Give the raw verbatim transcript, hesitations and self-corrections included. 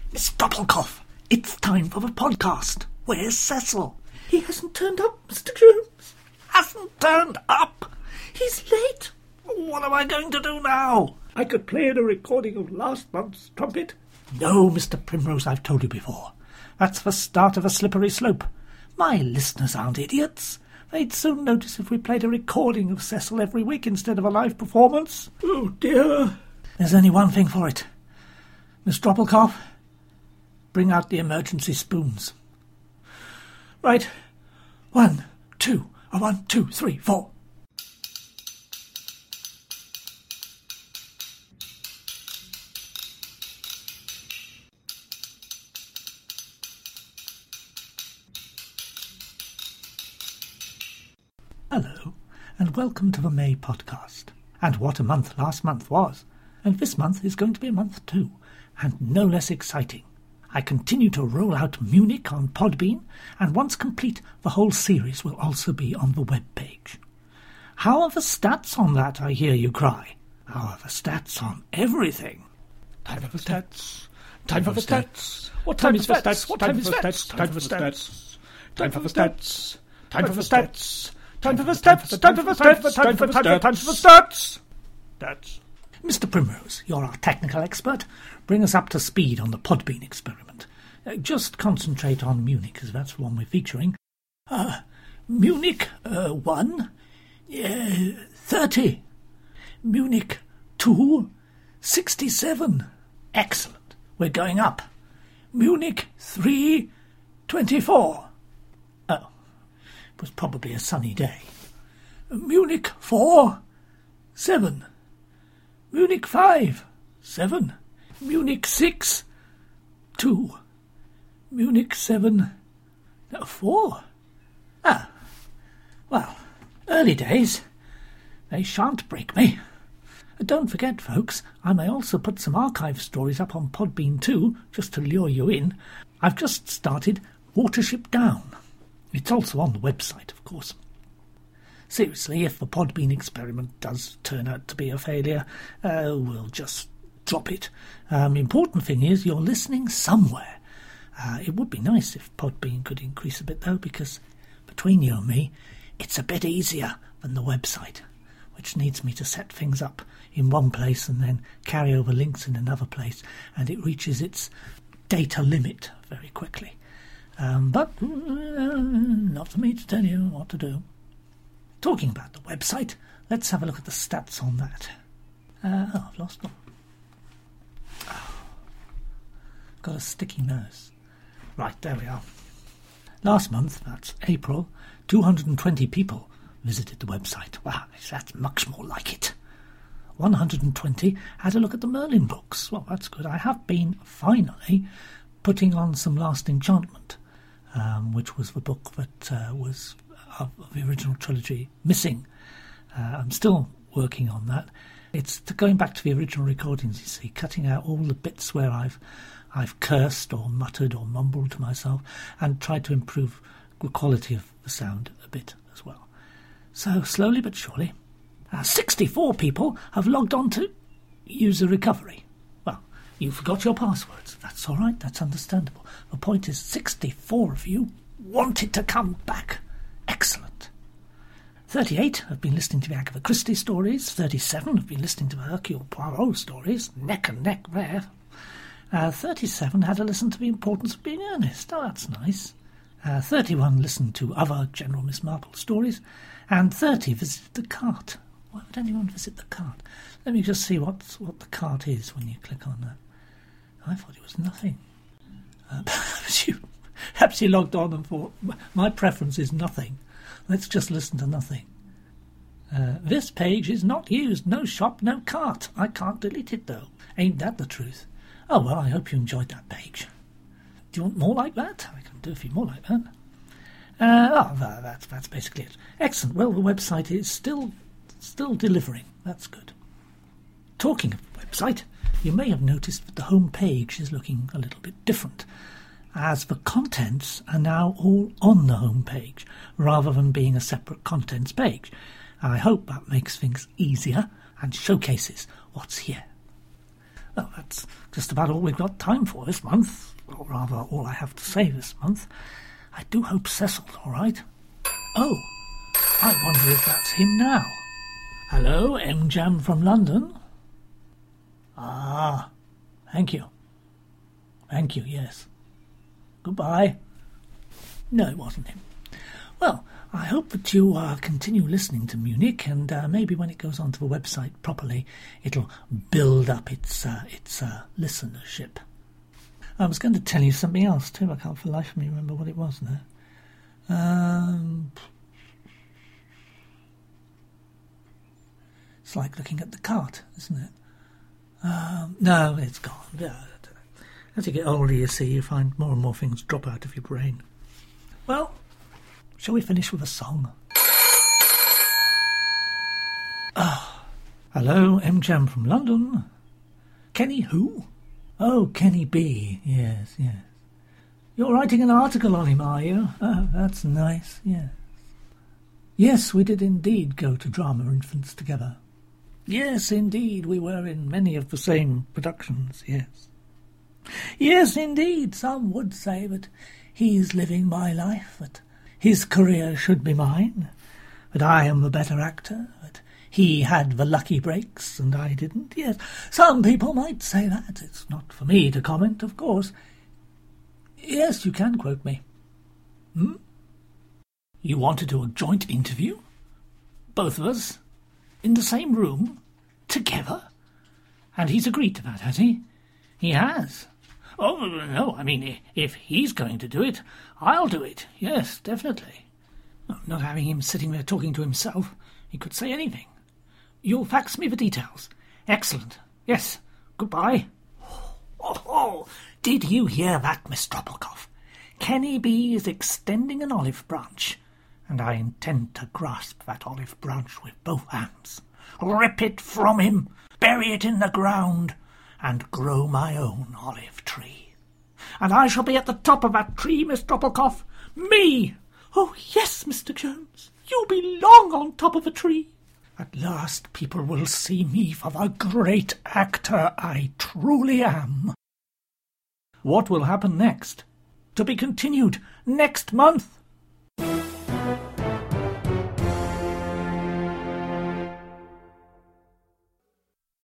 Miss Doppelkopf, it's time for the podcast. Where's Cecil? He hasn't turned up, Mister Jones. Hasn't turned up? He's late. What am I going to do now? I could play a recording of last month's trumpet. No, Mister Primrose, I've told you before. That's the start of a slippery slope. My listeners aren't idiots. They'd soon notice if we played a recording of Cecil every week instead of a live performance. Oh, dear. There's only one thing for it. Miss Doppelkopf, bring out the emergency spoons. Right. One, two, a one, two, three, four. Hello, and welcome to the May podcast. And what a month last month was. And this month is going to be a month too, and no less exciting. I continue to roll out Munich on Podbean, and once complete, the whole series will also be on the web page. How are the stats on that, I hear you cry? How are the stats on everything? Time for the stats. Time for the stats. What time is the stats? What time is the stats? Time for the stats. Time for the stats. Time for the stats. Time for the stats. Time for the stats. Time for the stats. Time for the stats. Stats. Mister Primrose, you're our technical expert. Bring us up to speed on the Podbean experiment. Uh, just concentrate on Munich, because that's the one we're featuring. Uh, Munich uh, one, uh, thirty. Munich two, sixty-seven. Excellent. We're going up. Munich three, twenty-four. Oh, it was probably a sunny day. Munich four, seven. Munich five, seven. Munich six, two. Munich seven, no, four. Ah, well, early days. They shan't break me. Don't forget, folks, I may also put some archive stories up on Podbean too, just to lure you in. I've just started Watership Down. It's also on the website, of course. Seriously, if the Podbean experiment does turn out to be a failure, uh, we'll just drop it. Um, important thing is you're listening somewhere. Uh, it would be nice if Podbean could increase a bit, though, because between you and me, it's a bit easier than the website, which needs me to set things up in one place and then carry over links in another place, and it reaches its data limit very quickly. Um, but uh, not for me to tell you what to do. Talking about the website, let's have a look at the stats on that. Uh, oh, I've lost them. Oh, got a sticky nose. Right, there we are. Last month, that's April, two hundred twenty people visited the website. Wow, that's much more like it. one hundred twenty had a look at the Merlin books. Well, that's good. I have been, finally, putting on some Last Enchantment, um, which was the book that uh, was... of the original trilogy missing. Uh, I'm still working on that. It's to going back to the original recordings, you see, cutting out all the bits where I've I've cursed or muttered or mumbled to myself and tried to improve the quality of the sound a bit as well. So slowly but surely, uh, sixty-four people have logged on to user recovery. Well, you forgot your passwords. That's all right, that's understandable. The point is sixty-four of you wanted to come back. Excellent. thirty-eight have been listening to the Agatha Christie stories. thirty-seven have been listening to the Hercule Poirot stories. Neck and neck there. Uh, thirty-seven had a listen to The Importance of Being Earnest. Oh, that's nice. Uh, thirty-one listened to other General Miss Marple stories. And thirty visited the cart. Why would anyone visit the cart? Let me just see what, what the cart is when you click on that. I thought it was nothing. Uh, perhaps you... Perhaps he logged on and thought, my preference is nothing. Let's just listen to nothing. Uh, this page is not used. No shop, no cart. I can't delete it, though. Ain't that the truth? Oh, well, I hope you enjoyed that page. Do you want more like that? I can do a few more like that. Uh, oh, that's, that's basically it. Excellent. Well, the website is still, still delivering. That's good. Talking of the website, you may have noticed that the home page is looking a little bit different, as the contents are now all on the home page, rather than being a separate contents page. I hope that makes things easier and showcases what's here. Well, that's just about all we've got time for this month, or rather all I have to say this month. I do hope Cecil's all right. Oh, I wonder if that's him now. Hello, M Jam from London. Ah, thank you. Thank you, yes. Goodbye. No, it wasn't him. Well, I hope that you uh, continue listening to Munich, and uh, maybe when it goes onto the website properly, it'll build up its uh, its uh, listenership. I was going to tell you something else too. I can't for the life of me remember what it was now. Um, it's like looking at the cart, isn't it? Um, no, it's gone. Yeah, as you get older, you see, you find more and more things drop out of your brain. Well, shall we finish with a song? Ah, hello, M Jam from London. Kenny who? Oh, Kenny B. Yes, yes. You're writing an article on him, are you? Oh, that's nice, yes. Yes, we did indeed go to Drama Infants together. Yes, indeed, we were in many of the same productions, yes. Yes, indeed, some would say that he's living my life, that his career should be mine, that I am the better actor, that he had the lucky breaks and I didn't. Yes, some people might say that. It's not for me to comment, of course. Yes, you can quote me. Hmm? You want to do a joint interview? Both of us? In the same room? Together? And he's agreed to that, has he? He has. Oh, no, I mean, if he's going to do it, I'll do it. Yes, definitely. Not having him sitting there talking to himself. He could say anything. You'll fax me the details. Excellent. Yes. Goodbye. Oh, oh, did you hear that, Miss Droppelkoff? Kenny B is extending an olive branch, and I intend to grasp that olive branch with both hands, rip it from him, bury it in the ground, and grow my own olive tree. And I shall be at the top of that tree, Miss Droppelkoff. Me! Oh, yes, Mister Jones, you'll be long on top of a tree. At last people will see me for the great actor I truly am. What will happen next? To be continued next month.